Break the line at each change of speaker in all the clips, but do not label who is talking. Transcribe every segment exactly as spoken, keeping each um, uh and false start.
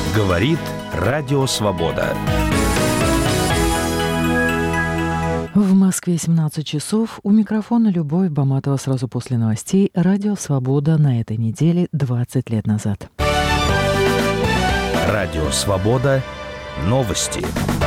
Говорит Радио Свобода.
В Москве семнадцать часов. У микрофона Любовь Баматова. Сразу после новостей. Радио Свобода на этой неделе двадцать лет назад.
Радио Свобода. Новости.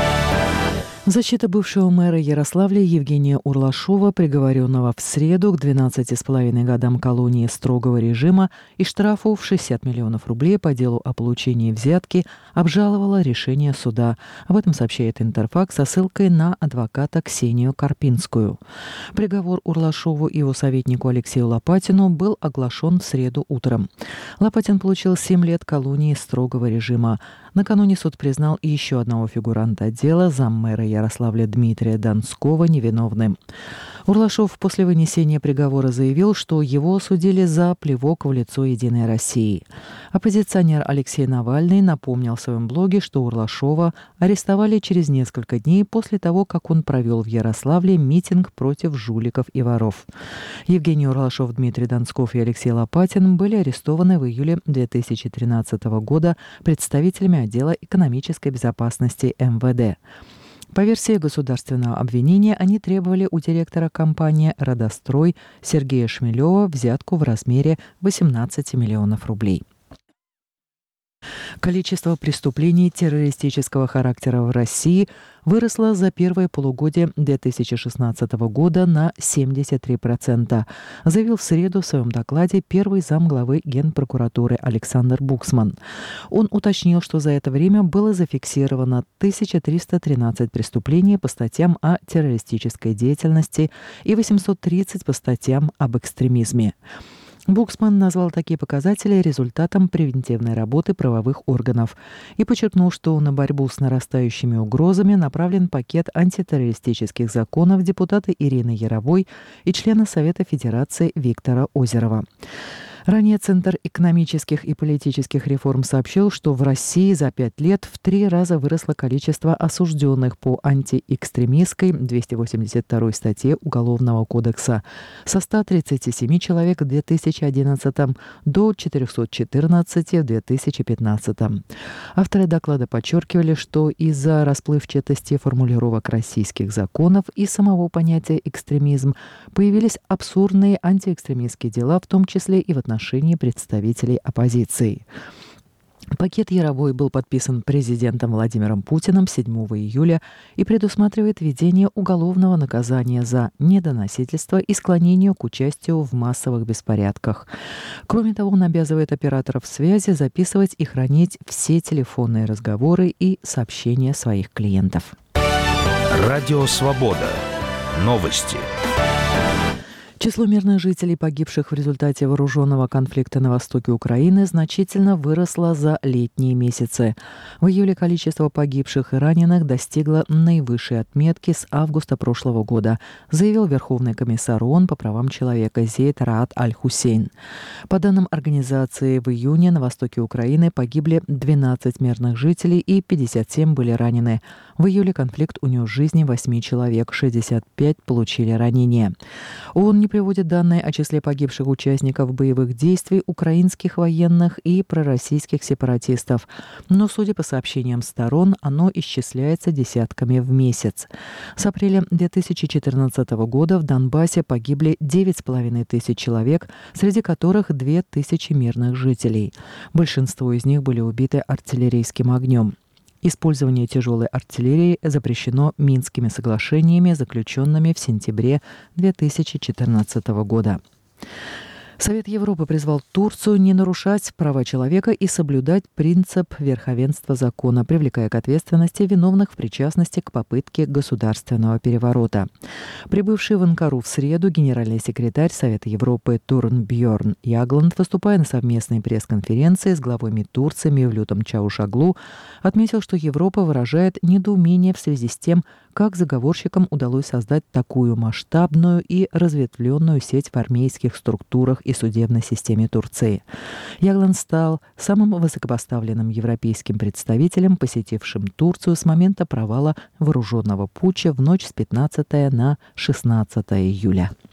Защита бывшего мэра Ярославля Евгения Урлашова, приговоренного в среду к двенадцати с половиной годам колонии строгого режима и штрафу в шестьдесят миллионов рублей по делу о получении взятки, обжаловала решение суда. Об этом сообщает Интерфакс со ссылкой на адвоката Ксению Карпинскую. Приговор Урлашову и его советнику Алексею Лопатину был оглашен в среду утром. Лопатин получил семь лет колонии строгого режима. Накануне суд признал и еще одного фигуранта дела, заммэра Ярославля Дмитрия Донского, невиновным. Урлашов после вынесения приговора заявил, что его осудили за плевок в лицо «Единой России». Оппозиционер Алексей Навальный напомнил в своем блоге, что Урлашова арестовали через несколько дней после того, как он провел в Ярославле митинг против жуликов и воров. Евгений Урлашов, Дмитрий Донсков и Алексей Лопатин были арестованы в июле две тысячи тринадцатого года представителями отдела экономической безопасности эм вэ дэ. По версии государственного обвинения, они требовали у директора компании «Родострой» Сергея Шмелева взятку в размере восемнадцати миллионов рублей. Количество преступлений террористического характера в России выросло за первое полугодие две тысячи шестнадцатого года на семьдесят три процента, заявил в среду в своем докладе первый замглавы Генпрокуратуры Александр Буксман. Он уточнил, что за это время было зафиксировано тысяча триста тринадцать преступлений по статьям о террористической деятельности и восемьсот тридцать по статьям об экстремизме. Буксман назвал такие показатели результатом превентивной работы правовых органов и подчеркнул, что на борьбу с нарастающими угрозами направлен пакет антитеррористических законов депутата Ирины Яровой и члена Совета Федерации Виктора Озерова. Ранее Центр экономических и политических реформ сообщил, что в России за пять лет в три раза выросло количество осужденных по антиэкстремистской двести восемьдесят второй статье Уголовного кодекса со ста тридцати семи человек в две тысячи одиннадцатом до четырехсот четырнадцати в две тысячи пятнадцатом. Авторы доклада подчеркивали, что из-за расплывчатости формулировок российских законов и самого понятия «экстремизм» появились абсурдные антиэкстремистские дела, в том числе и в отношении отношении представителей оппозиции. Пакет Яровой был подписан президентом Владимиром Путиным седьмого июля и предусматривает введение уголовного наказания за недоносительство и склонение к участию в массовых беспорядках. Кроме того, он обязывает операторов связи записывать и хранить все телефонные разговоры и сообщения своих клиентов.
Радио Свобода. Новости.
Число мирных жителей, погибших в результате вооруженного конфликта на востоке Украины, значительно выросло за летние месяцы. В июле количество погибших и раненых достигло наивысшей отметки с августа прошлого года, заявил Верховный комиссар ООН по правам человека Зейд Раат Аль-Хусейн. По данным организации, в июне на востоке Украины погибли двенадцать мирных жителей и пятьдесят семь были ранены. В июле конфликт унес жизни восьми человек, шестьдесят пять получили ранения. ООН не приводит данные о числе погибших участников боевых действий украинских военных и пророссийских сепаратистов, но, судя по сообщениям сторон, оно исчисляется десятками в месяц. С апреля две тысячи четырнадцатого года в Донбассе погибли девять с половиной тысяч человек, среди которых две тысячи мирных жителей. Большинство из них были убиты артиллерийским огнем. Использование тяжелой артиллерии запрещено Минскими соглашениями, заключенными в сентябре две тысячи четырнадцатого года. Совет Европы призвал Турцию не нарушать права человека и соблюдать принцип верховенства закона, привлекая к ответственности виновных в причастности к попытке государственного переворота. Прибывший в Анкару в среду генеральный секретарь Совета Европы Турнбьорн Ягланд, выступая на совместной пресс-конференции с главой Турции Мевлютом Чавушоглу, отметил, что Европа выражает недоумение в связи с тем, как заговорщикам удалось создать такую масштабную и разветвленную сеть в армейских структурах и судебной системе Турции. Ягланд стал самым высокопоставленным европейским представителем, посетившим Турцию с момента провала вооруженного путча в ночь с пятнадцатого на шестнадцатое июля.